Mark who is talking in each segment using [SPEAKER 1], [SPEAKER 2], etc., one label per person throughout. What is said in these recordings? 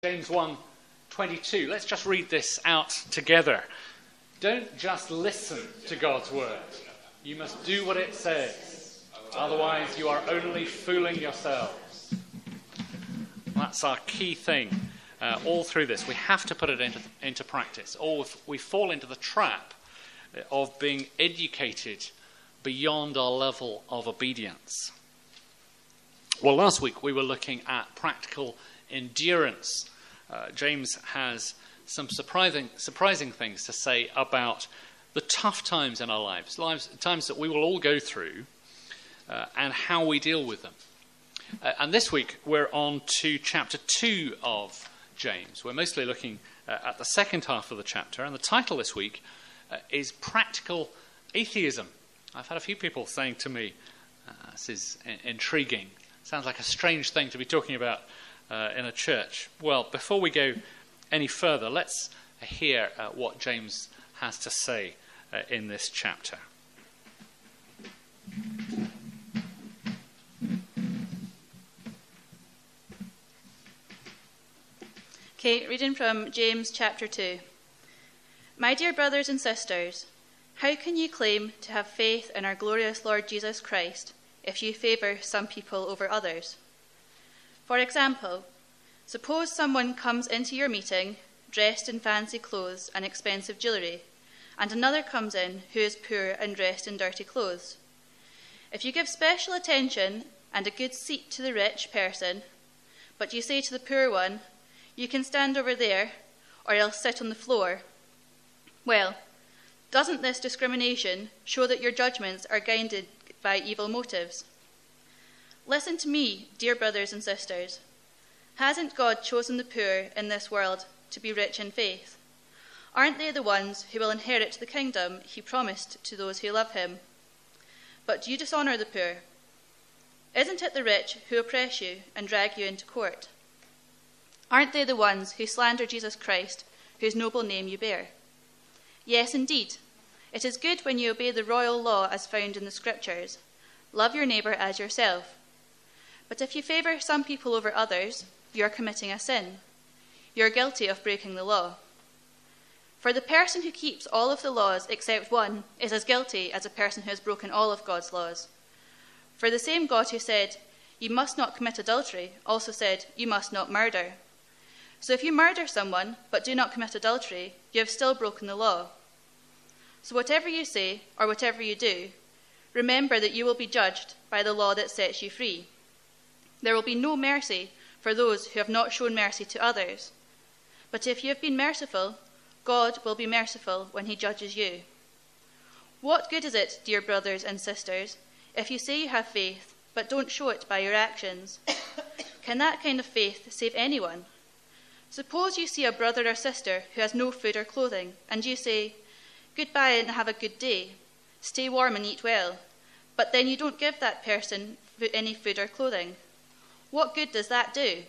[SPEAKER 1] James 1:22. Let's just read this out together. Don't just listen to God's word. You must do what it says. Otherwise, you are only fooling yourselves. That's our key thing all through this. We have to put it into practice, or we fall into the trap of being educated beyond our level of obedience. Well, last week we were looking at practical endurance. James has some surprising things to say about the tough times in our lives, times that we will all go through, and how we deal with them. And this week we're on to chapter 2 of James. We're mostly looking at the second half of the chapter, and the title this week is Practical Atheism. I've had a few people saying to me, this is intriguing. Sounds like a strange thing to be talking about in a church. Well, before we go any further, let's hear what James has to say in this chapter.
[SPEAKER 2] Okay, reading from James chapter 2. My dear brothers and sisters, how can you claim to have faith in our glorious Lord Jesus Christ if you favour some people over others? For example, suppose someone comes into your meeting dressed in fancy clothes and expensive jewellery, and another comes in who is poor and dressed in dirty clothes. If you give special attention and a good seat to the rich person, but you say to the poor one, you can stand over there, or else sit on the floor, well, doesn't this discrimination show that your judgments are guided by evil motives? Listen to me, dear brothers and sisters. Hasn't God chosen the poor in this world to be rich in faith? Aren't they the ones who will inherit the kingdom he promised to those who love him? But do you dishonour the poor? Isn't it the rich who oppress you and drag you into court? Aren't they the ones who slander Jesus Christ, whose noble name you bear? Yes, indeed. It is good when you obey the royal law as found in the Scriptures. Love your neighbour as yourself. But if you favour some people over others, you are committing a sin. You are guilty of breaking the law. For the person who keeps all of the laws except one is as guilty as a person who has broken all of God's laws. For the same God who said, you must not commit adultery, also said, you must not murder. So if you murder someone, but do not commit adultery, you have still broken the law. So whatever you say, or whatever you do, remember that you will be judged by the law that sets you free. There will be no mercy for those who have not shown mercy to others. But if you have been merciful, God will be merciful when he judges you. What good is it, dear brothers and sisters, if you say you have faith, but don't show it by your actions? Can that kind of faith save anyone? Suppose you see a brother or sister who has no food or clothing, and you say, goodbye and have a good day. Stay warm and eat well. But then you don't give that person any food or clothing. What good does that do?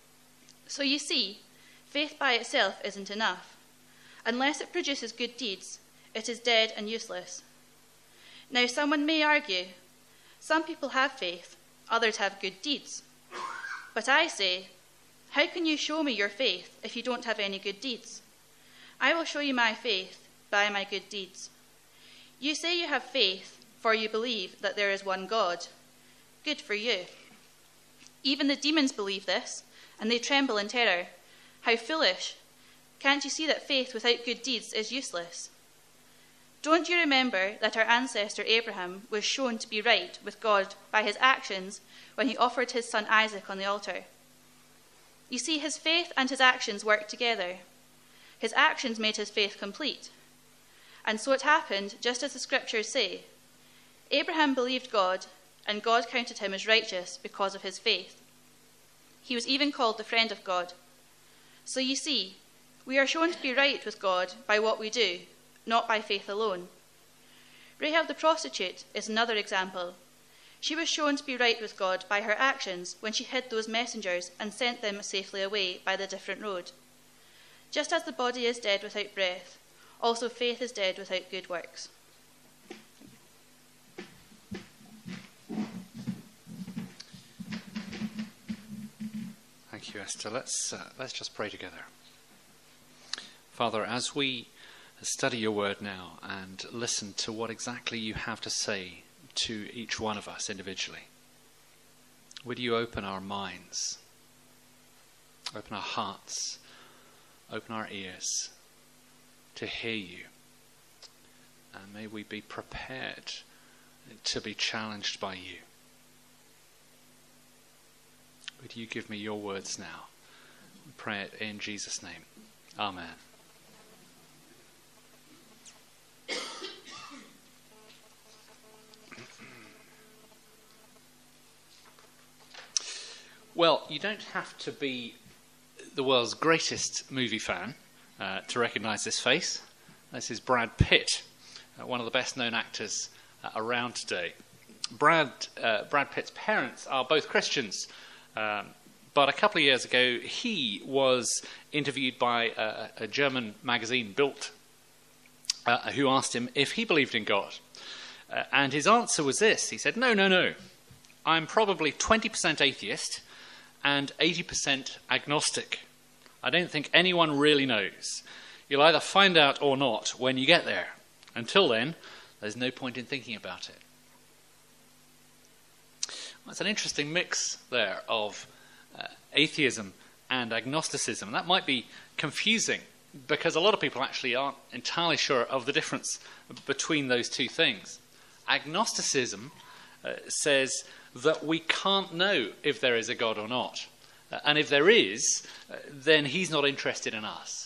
[SPEAKER 2] So you see, faith by itself isn't enough. Unless it produces good deeds, it is dead and useless. Now someone may argue, some people have faith, others have good deeds. But I say, how can you show me your faith if you don't have any good deeds? I will show you my faith by my good deeds. You say you have faith, for you believe that there is one God. Good for you. Even the demons believe this, and they tremble in terror. How foolish! Can't you see that faith without good deeds is useless? Don't you remember that our ancestor Abraham was shown to be right with God by his actions when he offered his son Isaac on the altar? You see, his faith and his actions worked together. His actions made his faith complete. And so it happened, just as the Scriptures say. Abraham believed God, and God counted him as righteous because of his faith. He was even called the friend of God. So you see, we are shown to be right with God by what we do, not by faith alone. Rahab the prostitute is another example. She was shown to be right with God by her actions when she hid those messengers and sent them safely away by the different road. Just as the body is dead without breath, also faith is dead without good works.
[SPEAKER 1] Thank you, Esther. Let's just pray together. Father, as we study your word now and listen to what exactly you have to say to each one of us individually, would you open our minds, open our hearts, open our ears to hear you, and may we be prepared to be challenged by you. Would you give me your words now? We pray it in Jesus' name. Amen. Well, you don't have to be the world's greatest movie fan to recognise this face. This is Brad Pitt, one of the best-known actors around today. Brad Pitt's parents are both Christians. But a couple of years ago, he was interviewed by a German magazine, Bild, who asked him if he believed in God. And his answer was this. He said, no. I'm probably 20% atheist and 80% agnostic. I don't think anyone really knows. You'll either find out or not when you get there. Until then, there's no point in thinking about it. Well, it's an interesting mix there of atheism and agnosticism. And that might be confusing because a lot of people actually aren't entirely sure of the difference between those two things. Agnosticism says that we can't know if there is a God or not. And if there is, then he's not interested in us.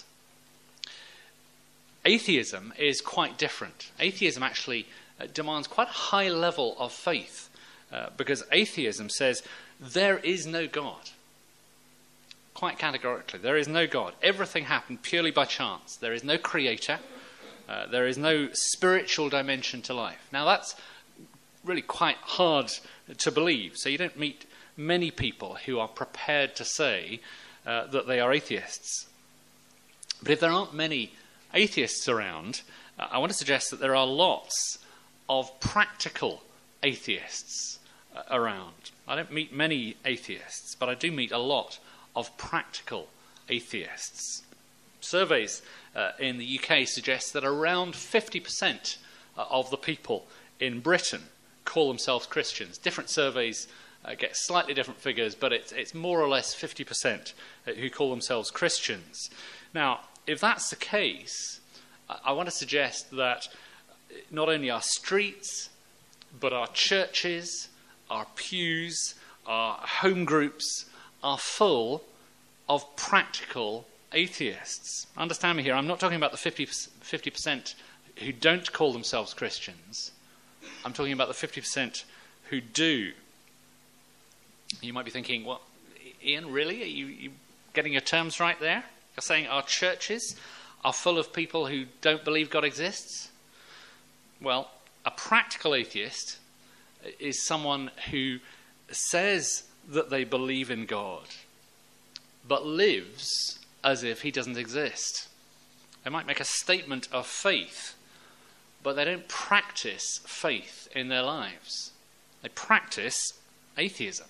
[SPEAKER 1] Atheism is quite different. Atheism actually demands quite a high level of faith. Because atheism says there is no God. Quite categorically, there is no God. Everything happened purely by chance. There is no creator. There is no spiritual dimension to life. Now that's really quite hard to believe. So you don't meet many people who are prepared to say that they are atheists. But if there aren't many atheists around, I want to suggest that there are lots of practical atheists around. I don't meet many atheists, but I do meet a lot of practical atheists. Surveys in the UK suggest that around 50% of the people in Britain call themselves Christians. Different surveys get slightly different figures, but it's more or less 50% who call themselves Christians. Now, if that's the case, I want to suggest that not only our streets, but our churches, our pews, our home groups are full of practical atheists. Understand me here, I'm not talking about the 50% who don't call themselves Christians. I'm talking about the 50% who do. You might be thinking, well, Ian, really? Are you getting your terms right there? You're saying our churches are full of people who don't believe God exists? Well, a practical atheist is someone who says that they believe in God, but lives as if he doesn't exist. They might make a statement of faith, but they don't practice faith in their lives. They practice atheism.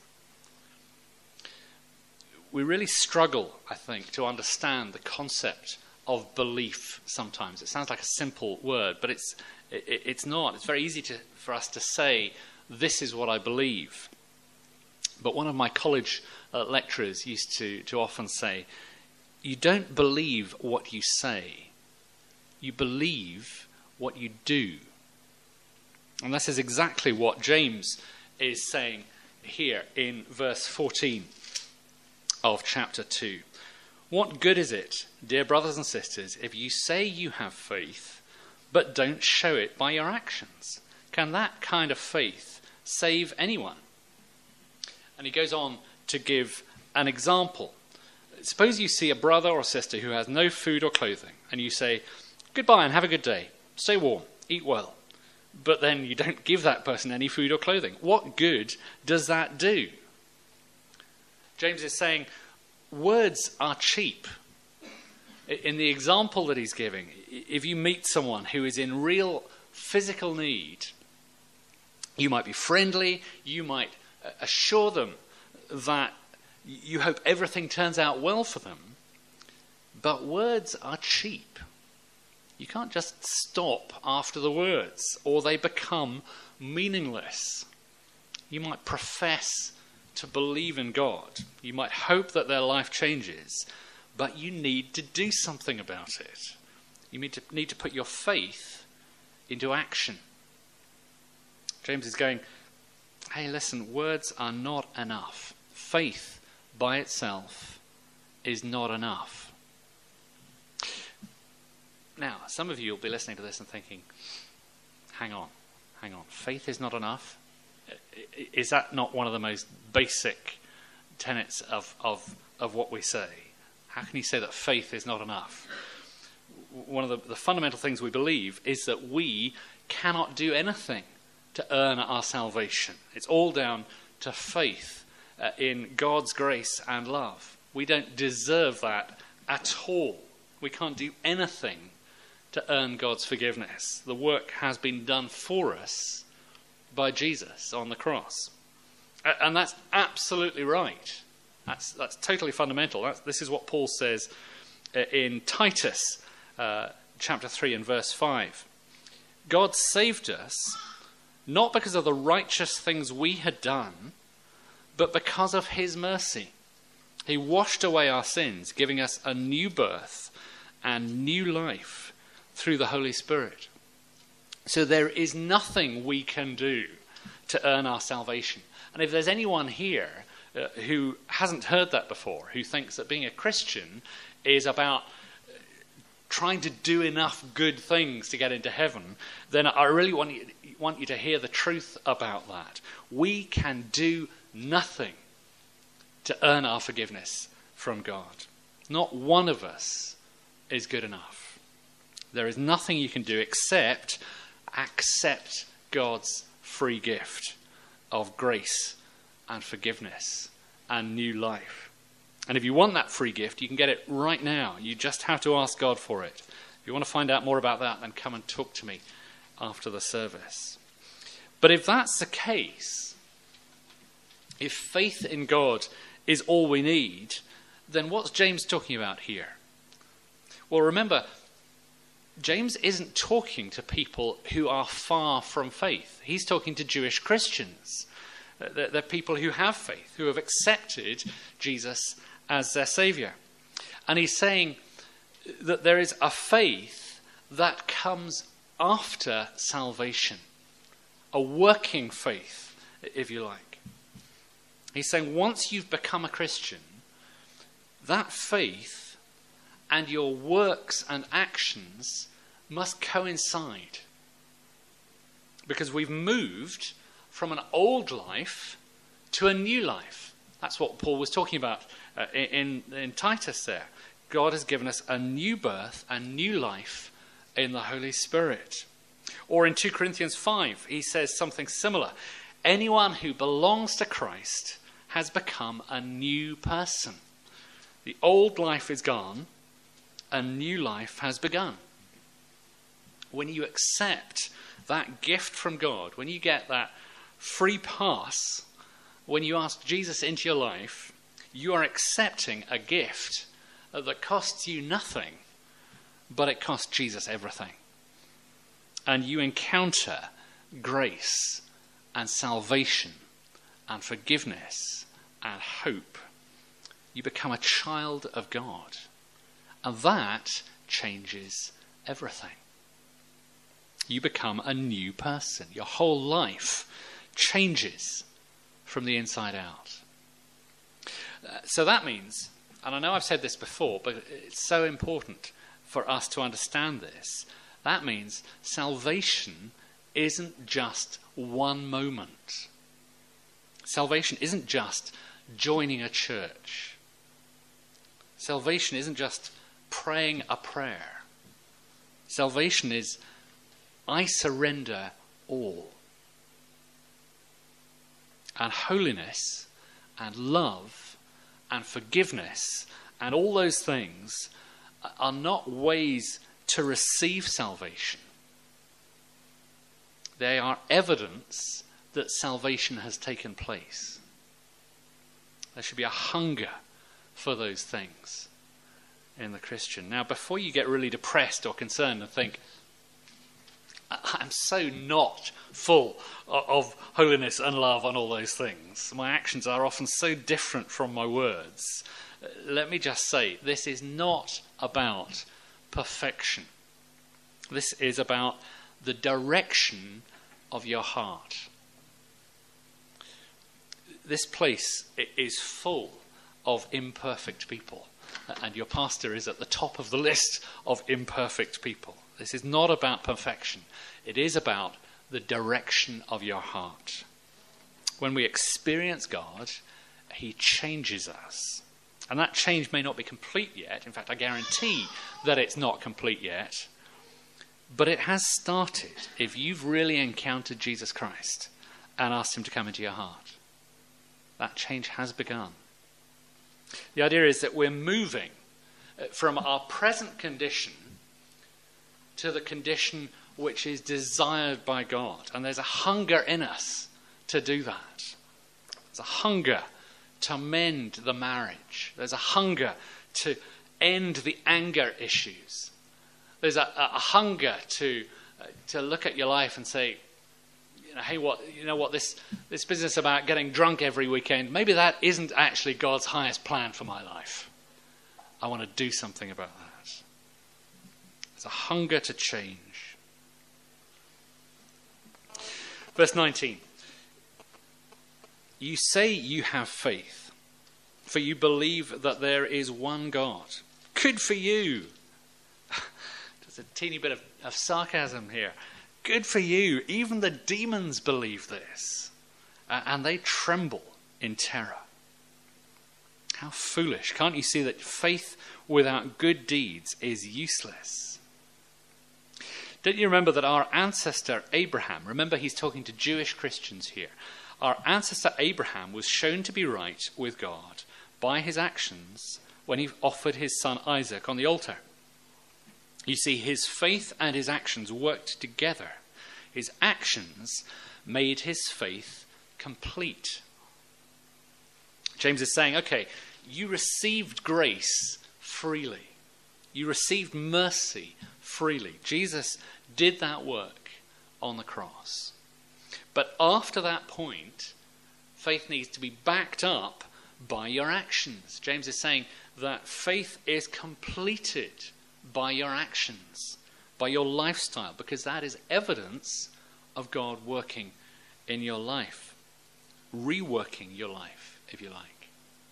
[SPEAKER 1] We really struggle, I think, to understand the concept of belief sometimes. It sounds like a simple word, but it's not. It's very easy for us to say, this is what I believe. But one of my college lecturers used to often say, you don't believe what you say, you believe what you do. And this is exactly what James is saying here in verse 14 of chapter 2. What good is it, dear brothers and sisters, if you say you have faith, but don't show it by your actions? Can that kind of faith save anyone? And he goes on to give an example. Suppose you see a brother or sister who has no food or clothing, and you say, goodbye and have a good day. Stay warm, eat well. But then you don't give that person any food or clothing. What good does that do? James is saying, words are cheap. In the example that he's giving, if you meet someone who is in real physical need, you might be friendly, you might assure them that You hope everything turns out well for them. But words are cheap. You can't just stop after the words, or they become meaningless. You might profess to believe in God. You might hope that their life changes, but you need to do something about it. You need to put your faith into action. James is going, hey, listen, words are not enough. Faith by itself is not enough. Now, some of you will be listening to this and thinking, hang on. Faith is not enough? Is that not one of the most basic tenets of what we say? How can you say that faith is not enough? One of the fundamental things we believe is that we cannot do anything to earn our salvation. It's all down to faith in God's grace and love. We don't deserve that at all. We can't do anything to earn God's forgiveness. The work has been done for us by Jesus on the cross. And that's absolutely right. That's totally fundamental. This is what Paul says in Titus chapter 3 and verse 5. God saved us not because of the righteous things we had done, but because of his mercy. He washed away our sins, giving us a new birth and new life through the Holy Spirit. So there is nothing we can do to earn our salvation. And if there's anyone here who hasn't heard that before, who thinks that being a Christian is about trying to do enough good things to get into heaven, then I really want you to hear the truth about that. We can do nothing to earn our forgiveness from God. Not one of us is good enough. There is nothing you can do except accept God's free gift of grace and forgiveness and new life. And if you want that free gift, you can get it right now. You just have to ask God for it. If you want to find out more about that, then come and talk to me after the service. But if that's the case, if faith in God is all we need, then what's James talking about here? Well, remember, James isn't talking to people who are far from faith. He's talking to Jewish Christians. They're people who have faith, who have accepted Jesus as their Saviour. And he's saying that there is a faith that comes after salvation, a working faith, if you like. He's saying once you've become a Christian, that faith and your works and actions must coincide. Because we've moved from an old life to a new life. That's what Paul was talking about in Titus there. God has given us a new birth and new life in the Holy Spirit. Or in 2 Corinthians 5, he says something similar. Anyone who belongs to Christ has become a new person. The old life is gone, a new life has begun. When you accept that gift from God, when you get that free pass, when you ask Jesus into your life, you are accepting a gift that costs you nothing, but it costs Jesus everything. And you encounter grace and salvation and forgiveness and hope. You become a child of God. And that changes everything. You become a new person. Your whole life changes from the inside out. So that means, and I know I've said this before, but it's so important for us to understand this. That means salvation isn't just one moment. Salvation isn't just joining a church. Salvation isn't just praying a prayer. Salvation is, I surrender all. And holiness and love and forgiveness and all those things are not ways to receive salvation. They are evidence that salvation has taken place. There should be a hunger for those things in the Christian. Now, before you get really depressed or concerned and think, I'm so not full of holiness and love and all those things, my actions are often so different from my words, let me just say, this is not about perfection. This is about the direction of your heart. This place is full of imperfect people, and your pastor is at the top of the list of imperfect people. This is not about perfection. It is about the direction of your heart. When we experience God, he changes us. And that change may not be complete yet. In fact, I guarantee that it's not complete yet. But it has started if you've really encountered Jesus Christ and asked him to come into your heart. That change has begun. The idea is that we're moving from our present condition to the condition which is desired by God. And there's a hunger in us to do that. There's a hunger to mend the marriage. There's a hunger to end the anger issues. There's a hunger to look at your life and say, hey, this business about getting drunk every weekend, maybe that isn't actually God's highest plan for my life. I want to do something about that. There's a hunger to change. Verse 19. You say you have faith, for you believe that there is one God. Good for you. There's a teeny bit of sarcasm here. Good for you. Even the demons believe this, and they tremble in terror. How foolish. Can't you see that faith without good deeds is useless? Don't you remember that our ancestor Abraham, remember he's talking to Jewish Christians here, our ancestor Abraham was shown to be right with God by his actions when he offered his son Isaac on the altar. You see, his faith and his actions worked together. His actions made his faith complete. James is saying, okay, you received grace freely. You received mercy freely. Jesus did that work on the cross. But after that point, faith needs to be backed up by your actions. James is saying that faith is completed by your actions, by your lifestyle, because that is evidence of God working in your life, reworking your life, if you like.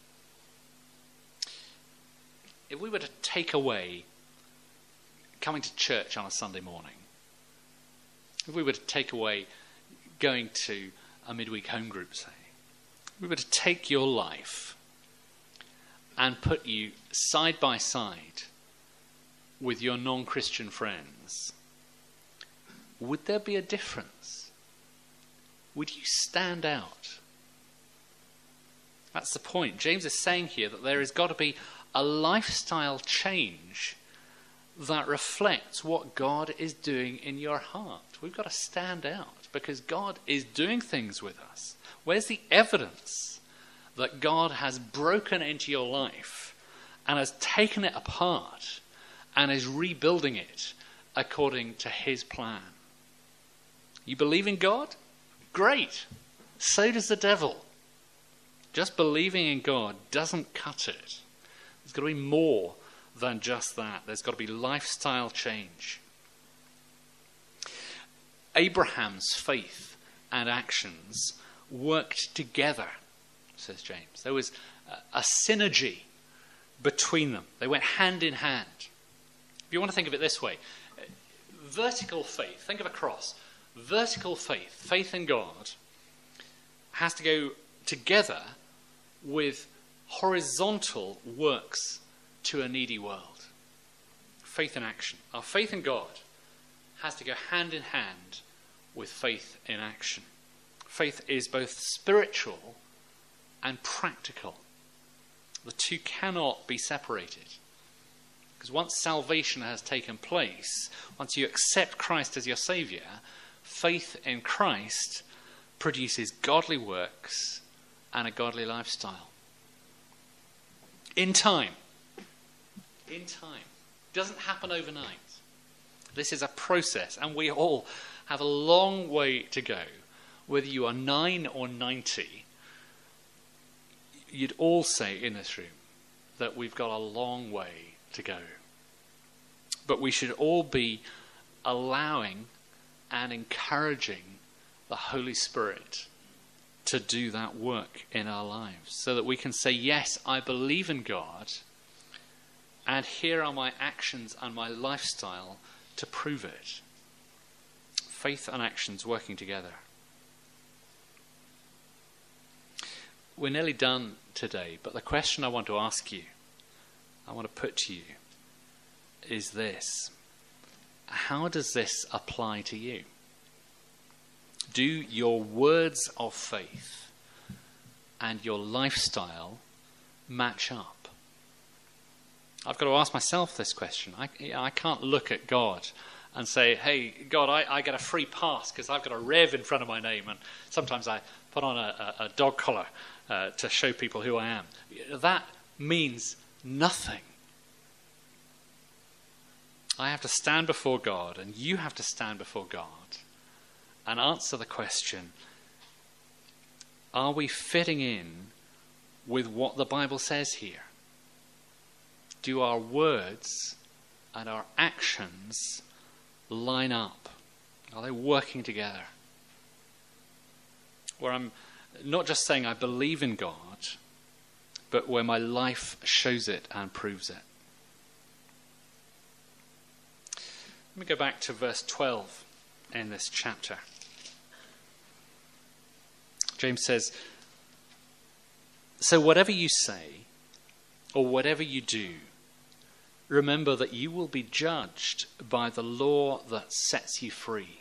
[SPEAKER 1] If we were to take away coming to church on a Sunday morning, if we were to take away going to a midweek home group, say, if we were to take your life and put you side by side with your non-Christian friends, would there be a difference? Would you stand out? That's the point. James is saying here that there has got to be a lifestyle change that reflects what God is doing in your heart. We've got to stand out because God is doing things with us. Where's the evidence that God has broken into your life and has taken it apart and is rebuilding it according to his plan? You believe in God? Great. So does the devil. Just believing in God doesn't cut it. There's got to be more than just that. There's got to be lifestyle change. Abraham's faith and actions worked together, says James. There was a synergy between them. They went hand in hand. If you want to think of it this way, vertical faith, think of a cross. Vertical faith, faith in God, has to go together with horizontal works to a needy world. Faith in action. Our faith in God has to go hand in hand with faith in action. Faith is both spiritual and practical. The two cannot be separated. Because once salvation has taken place, once you accept Christ as your Saviour, faith in Christ produces godly works and a godly lifestyle. In time. In time. It doesn't happen overnight. This is a process, and we all have a long way to go. Whether you are 9 or 90, you'd all say in this room that we've got a long way to go. But we should all be allowing and encouraging the Holy Spirit to do that work in our lives, so that we can say, yes, I believe in God, and here are my actions and my lifestyle to prove it. Faith and actions working together. We're nearly done today, but the question I want to ask you, I want to put to you, is this. How does this apply to you? Do your words of faith and your lifestyle match up? I've got to ask myself this question. I can't look at God and say, hey, God, I get a free pass because I've got a Rev in front of my name, and sometimes I put on a dog collar to show people who I am. That means nothing. I have to stand before God, and you have to stand before God and answer the question, are we fitting in with what the Bible says here? Do our words and our actions line up? Are they working together? Where I'm not just saying I believe in God, but where my life shows it and proves it. Let me go back to verse 12 in this chapter. James says, so whatever you say or whatever you do, remember that you will be judged by the law that sets you free.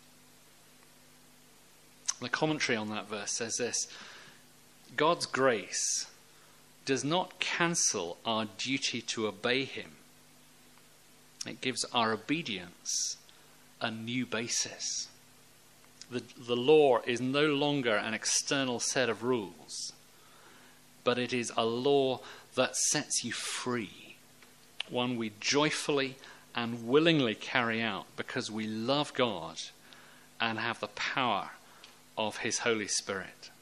[SPEAKER 1] The commentary on that verse says this: God's grace does not cancel our duty to obey him. It gives our obedience a new basis. The law is no longer an external set of rules, but it is a law that sets you free, one we joyfully and willingly carry out because we love God and have the power of his Holy Spirit.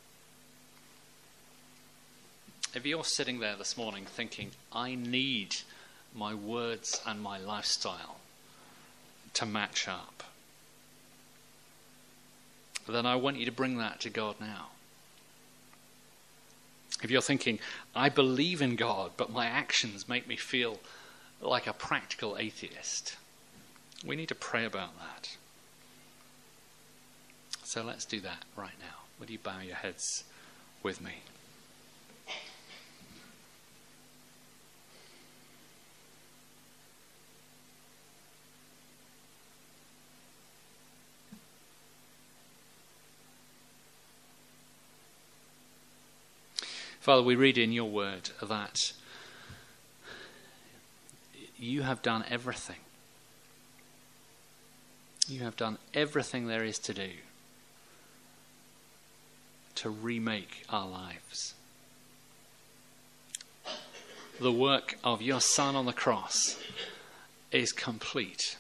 [SPEAKER 1] If you're sitting there this morning thinking, I need my words and my lifestyle to match up, then I want you to bring that to God now. If you're thinking, I believe in God, but my actions make me feel like a practical atheist, we need to pray about that. So let's do that right now. Would you bow your heads with me? Father, we read in your word that you have done everything. You have done everything there is to do to remake our lives. The work of your Son on the cross is complete.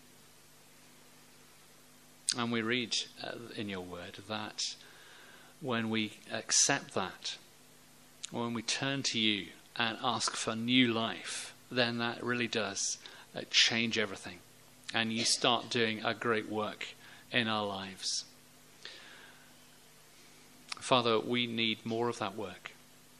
[SPEAKER 1] And we read in your word that when we accept that, when we turn to you and ask for new life, then that really does change everything. And you start doing a great work in our lives. Father, we need more of that work.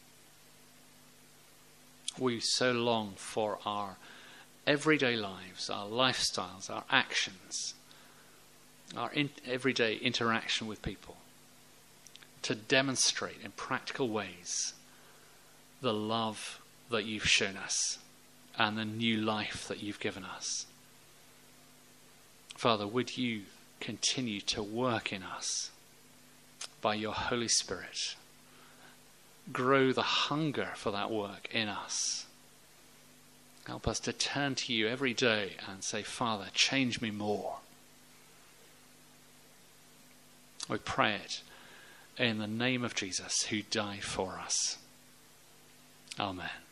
[SPEAKER 1] We so long for our everyday lives, our lifestyles, our actions, our everyday interaction with people to demonstrate in practical ways the love that you've shown us and the new life that you've given us. Father, would you continue to work in us by your Holy Spirit? Grow the hunger for that work in us. Help us to turn to you every day and say, Father, change me more. We pray it in the name of Jesus, who died for us. Amen.